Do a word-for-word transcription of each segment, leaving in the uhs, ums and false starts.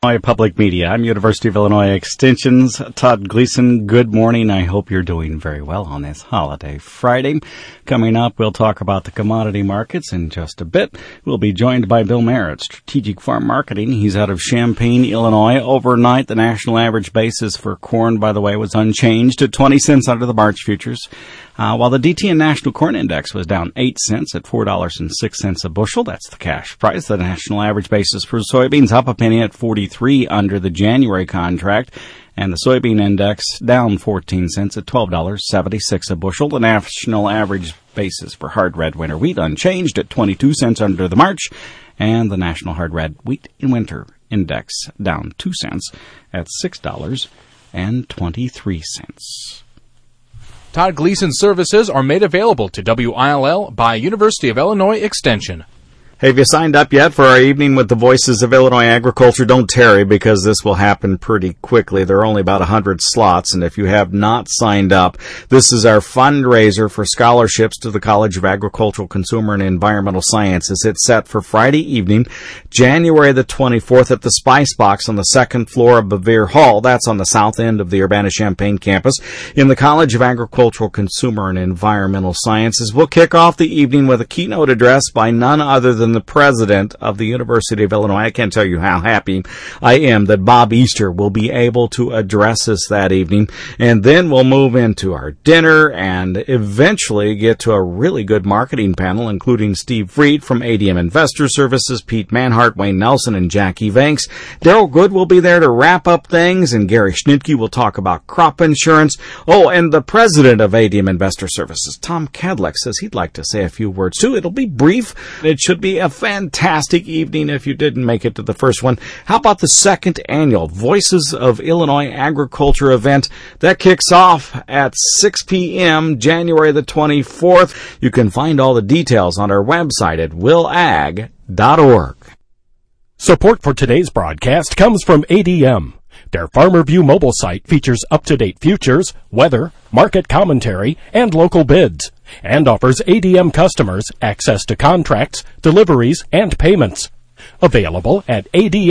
Illinois Public Media. I'm University of Illinois Extension's Todd Gleason. Good morning. I hope you're doing very well on this holiday Friday. Coming up, we'll talk about the commodity markets in just a bit. We'll be joined by Bill Mayer at Strategic Farm Marketing. He's out of Champaign, Illinois. Overnight, the national average basis for corn, by the way, was unchanged at twenty cents under the March futures. Uh, while the D T N National Corn Index was down eight cents at four dollars and six cents a bushel. That's the cash price. The national average basis for soybeans up a penny at forty-three under the January contract. And the soybean index down fourteen cents at twelve dollars and seventy-six cents a bushel. The national average basis for hard red winter wheat unchanged at twenty-two cents under the March. And the national hard red wheat in winter index down two cents at six dollars and twenty-three cents. Todd Gleason services are made available to W I L L by University of Illinois Extension. Hey, have you signed up yet for our evening with the Voices of Illinois Agriculture? Don't tarry, because this will happen pretty quickly. There are only about one hundred slots, and if you have not signed up, this is our fundraiser for scholarships to the College of Agricultural, Consumer, and Environmental Sciences. It's set for Friday evening, January the twenty-fourth, at the Spice Box on the second floor of Bevere Hall. That's on the south end of the Urbana-Champaign campus in the College of Agricultural, Consumer, and Environmental Sciences. We'll kick off the evening with a keynote address by none other than the president of the University of Illinois. I can't tell you how happy I am that Bob Easter will be able to address us that evening. And then we'll move into our dinner and eventually get to a really good marketing panel, including Steve Freed from A D M Investor Services, Pete Manhart, Wayne Nelson, and Jackie Vanks. Daryl Good will be there to wrap up things, and Gary Schnitke will talk about crop insurance. Oh, and the president of A D M Investor Services, Tom Kadlec, says he'd like to say a few words too. It'll be brief. It should be a fantastic evening if you didn't make it to the first one. How about the second annual Voices of Illinois Agriculture event that kicks off at six p.m. January the twenty-fourth? You can find all the details on our website at will ag dot org. Support for today's broadcast comes from A D M. Their FarmerView mobile site features up-to-date futures, weather, market commentary, and local bids, and offers A D M customers access to contracts, deliveries, and payments. Available at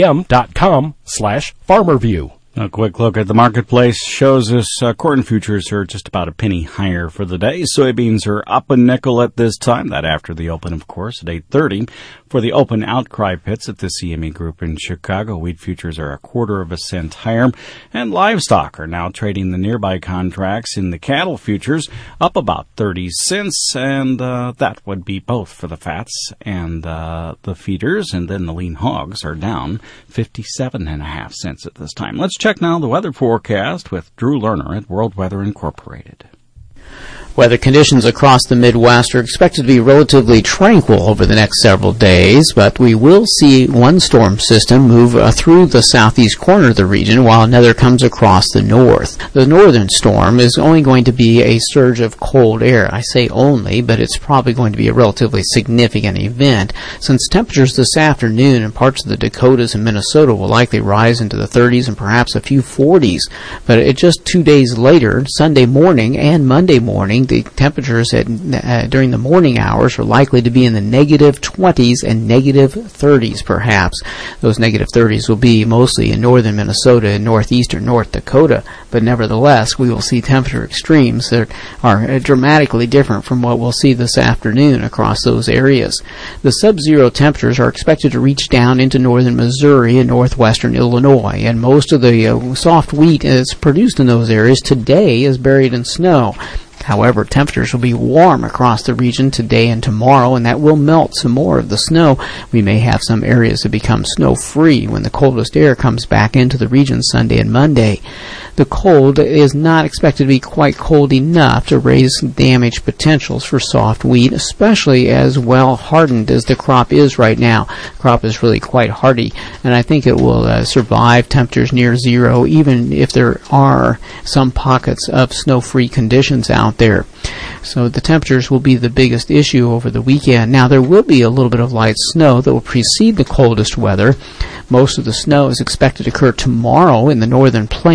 adm.com slash farmerview. A quick look at the marketplace shows us uh, corn futures are just about a penny higher for the day. Soybeans are up a nickel at this time. That after the open, of course, at eight thirty. For the open outcry pits at the C M E Group in Chicago, wheat futures are a quarter of a cent higher. And livestock are now trading the nearby contracts in the cattle futures up about thirty cents. And uh, that would be both for the fats and uh, the feeders. And then the lean hogs are down fifty-seven and a half cents at this time. Let's check now the weather forecast with Drew Lerner at World Weather Incorporated. Weather conditions across the Midwest are expected to be relatively tranquil over the next several days, but we will see one storm system move uh, through the southeast corner of the region while another comes across the north. The northern storm is only going to be a surge of cold air. I say only, but it's probably going to be a relatively significant event, since temperatures this afternoon in parts of the Dakotas and Minnesota will likely rise into the thirties and perhaps a few forties. But it just two days later, Sunday morning and Monday morning, the temperatures at, uh, during the morning hours are likely to be in the negative twenties and negative thirties perhaps. Those negative thirties will be mostly in northern Minnesota and northeastern North Dakota, but nevertheless we will see temperature extremes that are dramatically different from what we'll see this afternoon across those areas. The sub-zero temperatures are expected to reach down into northern Missouri and northwestern Illinois, and most of the uh, soft wheat that's produced in those areas today is buried in snow. However, temperatures will be warm across the region today and tomorrow, and that will melt some more of the snow. We may have some areas that become snow-free when the coldest air comes back into the region Sunday and Monday. The cold is not expected to be quite cold enough to raise damage potentials for soft wheat, especially as well hardened as the crop is right now. The crop is really quite hardy, and I think it will uh, survive temperatures near zero, even if there are some pockets of snow-free conditions out there. So the temperatures will be the biggest issue over the weekend. Now, there will be a little bit of light snow that will precede the coldest weather. Most of the snow is expected to occur tomorrow in the northern plains, and then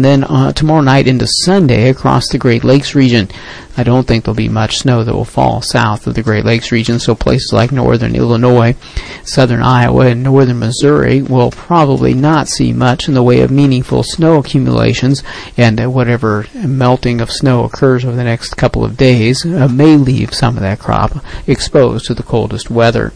then uh, tomorrow night into Sunday across the Great Lakes region. I don't think there'll be much snow that will fall south of the Great Lakes region, so places like northern Illinois, southern Iowa, and northern Missouri will probably not see much in the way of meaningful snow accumulations, and uh, whatever melting of snow occurs over the next couple of days uh, may leave some of that crop exposed to the coldest weather.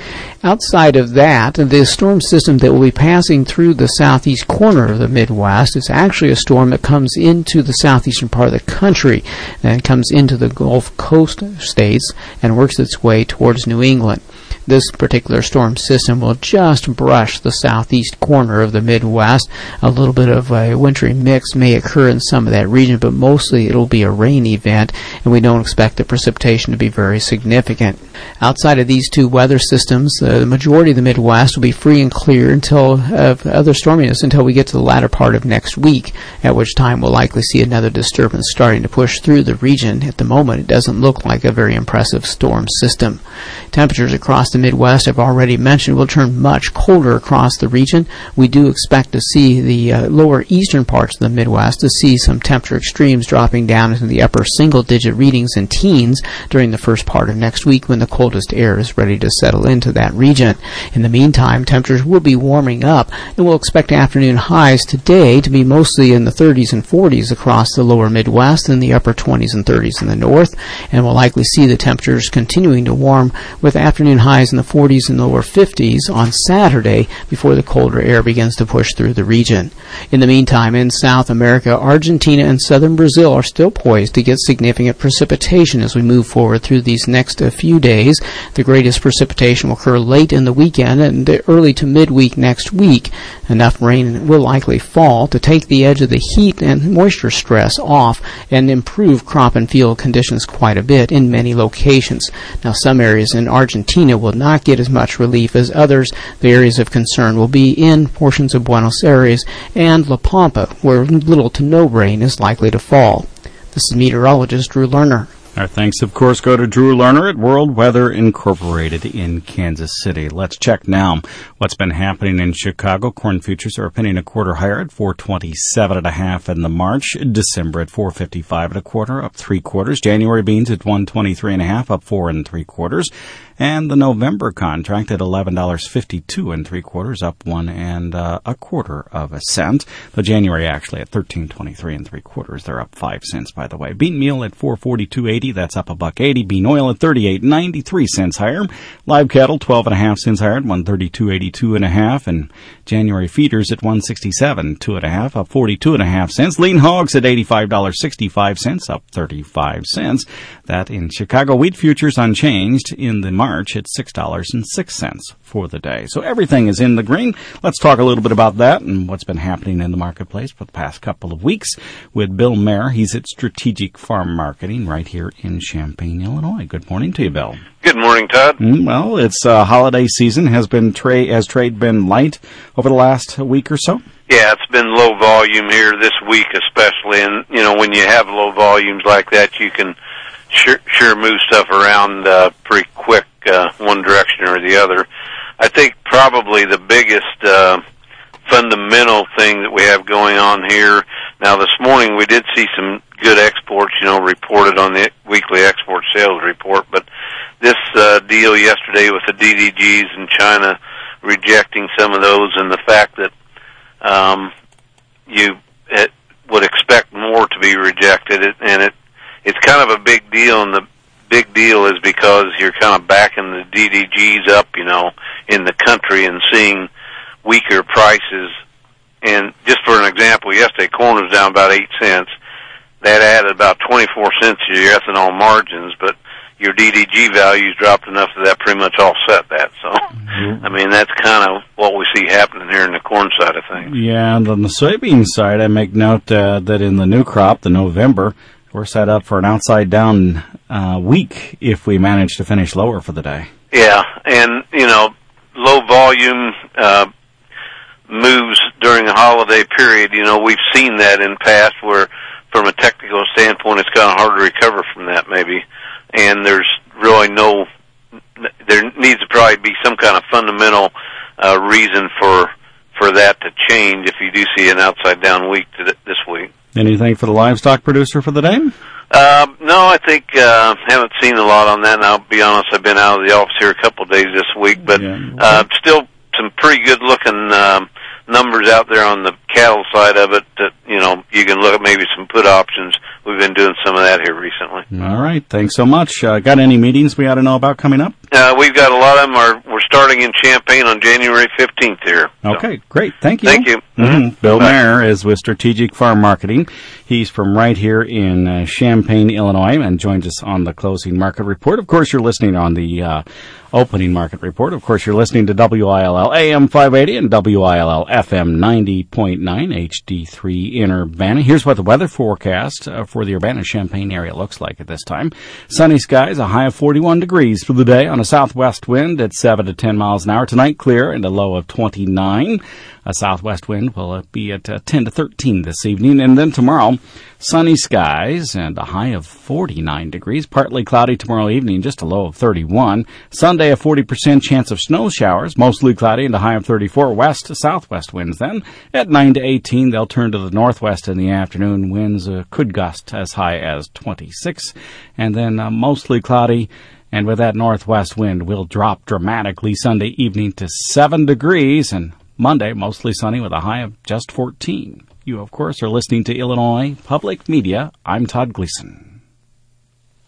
Outside of that, the storm system that will be passing through the southeast corner of the Midwest is actually a storm that comes into the southeastern part of the country and comes into the Gulf Coast states and works its way towards New England. This particular storm system will just brush the southeast corner of the Midwest. A little bit of a wintry mix may occur in some of that region, but mostly it'll be a rain event, and we don't expect the precipitation to be very significant. Outside of these two weather systems, uh, the majority of the Midwest will be free and clear until of other storminess until we get to the latter part of next week, at which time we'll likely see another disturbance starting to push through the region. At the moment, it doesn't look like a very impressive storm system. Temperatures across the Midwest, I've already mentioned, will turn much colder across the region. We do expect to see the uh, lower eastern parts of the Midwest to see some temperature extremes dropping down into the upper single-digit readings in teens during the first part of next week when the coldest air is ready to settle into that region. In the meantime, temperatures will be warming up, and we'll expect afternoon highs today to be mostly in the thirties and forties across the lower Midwest and the upper twenties and thirties in the north, and we'll likely see the temperatures continuing to warm with afternoon highs in the forties and lower fifties on Saturday before the colder air begins to push through the region. In the meantime, in South America, Argentina and southern Brazil are still poised to get significant precipitation as we move forward through these next uh, few days. The greatest precipitation will occur late in the weekend and early to midweek next week. Enough rain will likely fall to take the edge of the heat and moisture stress off and improve crop and field conditions quite a bit in many locations. Now, some areas in Argentina will not get as much relief as others. The areas of concern will be in portions of Buenos Aires and La Pampa, where little to no rain is likely to fall. This is meteorologist Drew Lerner. Our thanks, of course, go to Drew Lerner at World Weather Incorporated in Kansas City. Let's check now what's been happening in Chicago. Corn futures are a penny and a quarter higher at four twenty-seven and a half in the March. December at four fifty-five and a quarter, up three quarters. January beans at one twenty-three and a half, up four and three quarters. And the November contract at eleven dollars fifty-two and three quarters, up one and uh, a quarter of a cent. The January actually at thirteen twenty-three and three quarters. They're up five cents, by the way. Bean meal at four forty-two eighty. That's up a buck eighty. Bean oil at thirty-eight ninety-three cents higher. Live cattle twelve and a half cents higher at one thirty-two eighty-two and a half. And January feeders at one sixty-seven two and a half, up forty-two and a half cents. Lean hogs at eighty-five dollars sixty-five cents, up thirty-five cents. That in Chicago. Wheat futures unchanged in the March at six dollars and six cents for the day. So everything is in the green. Let's talk a little bit about that and what's been happening in the marketplace for the past couple of weeks with Bill Mayer. He's at Strategic Farm Marketing right here in Champaign, Illinois. Good morning to you, Bill. Good morning, Todd. Mm, well, it's uh, holiday season. Has been tra- has trade been light over the last week or so? Yeah, it's been low volume here this week especially. And, you know, when you have low volumes like that, you can sure, sure move stuff around uh, pretty quick uh, one direction or the other. I think probably the biggest uh, fundamental thing that we have going on here, now this morning we did see some good exports, you know, reported on the weekly export sales report, but this uh, deal yesterday with the D D Gs in China rejecting some of those and the fact that um, you it would expect more to be rejected, it, and it it's kind of a big deal, and the big deal is because you're kind of backing the D D Gs up, you know, in the country and seeing weaker prices. And just for an example, yesterday corn was down about eight cents. That added about twenty-four cents to your ethanol margins, but your D D G values dropped enough that that pretty much offset that. So, mm-hmm. I mean, that's kind of what we see happening here in the corn side of things. Yeah, and on the soybean side, I make note uh, that in the new crop, the November, we're set up for an outside-down uh, week if we manage to finish lower for the day. Yeah, and, you know, low volume uh, moves during the holiday period, you know, we've seen that in past where, from a technical standpoint, it's kind of hard to recover from that maybe. And there's really no, there needs to probably be some kind of fundamental uh, reason for for that to change if you do see an outside down week to th- this week. Anything for the livestock producer for the day? Uh, no, I think uh, haven't seen a lot on that. And I'll be honest, I've been out of the office here a couple of days this week, but Yeah. uh, still some pretty good looking um, numbers out there on the cattle side of it. That you know you can look at maybe some put options. We've been doing some of that here recently. All right, thanks so much. Uh, got any meetings we ought to know about coming up? Uh, we've got a lot of them. Are we're starting in Champaign on January fifteenth here. So. Okay, great. Thank you. Thank you. Mm-hmm. Bill Bye. Mayer is with Strategic Farm Marketing. He's from right here in uh, Champaign, Illinois, and joins us on the closing market report. Of course, you're listening on the uh, opening market report. Of course, you're listening to W I L L A M five eighty and W I L L F M ninety point nine H D three in Urbana. Here's what the weather forecast uh, for the Urbana-Champaign area looks like at this time. Sunny skies, a high of forty-one degrees for the day on a southwest wind at seven to ten miles an hour. Tonight, clear and a low of twenty-nine. A southwest wind will uh, be at uh, ten to thirteen this evening. And then tomorrow, sunny skies and a high of forty-nine degrees. Partly cloudy tomorrow evening, just a low of thirty-one. Sunday, a forty percent chance of snow showers, mostly cloudy and a high of thirty-four. West to southwest winds then at nine to eighteen. They'll turn to the northwest in the afternoon. Winds uh, could gust as high as twenty-six. And then uh, mostly cloudy. And with that northwest wind, we'll drop dramatically Sunday evening to seven degrees. And Monday, mostly sunny with a high of just fourteen. You, of course, are listening to Illinois Public Media. I'm Todd Gleason.